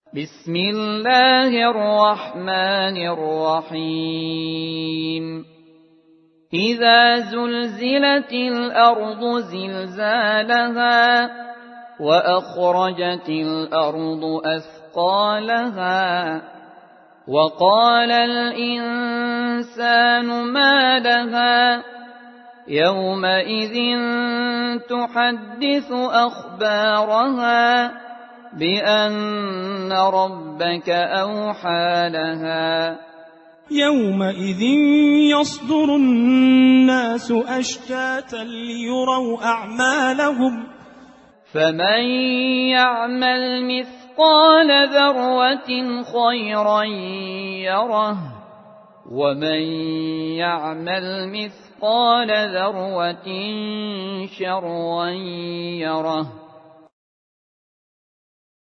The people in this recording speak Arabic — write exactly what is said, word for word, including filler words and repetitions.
بسم الله الرحمن الرحيم إذا زلزلت الأرض زلزالها وأخرجت الأرض أثقالها وقال الإنسان ما لها يومئذ تحدث أخبارها بأن ربك أوحى لها يومئذ يصدر الناس أشتاتا ليروا أعمالهم فمن يعمل مثقال ذرة خيرا يره ومن يعمل مثقال ذرة شرا يره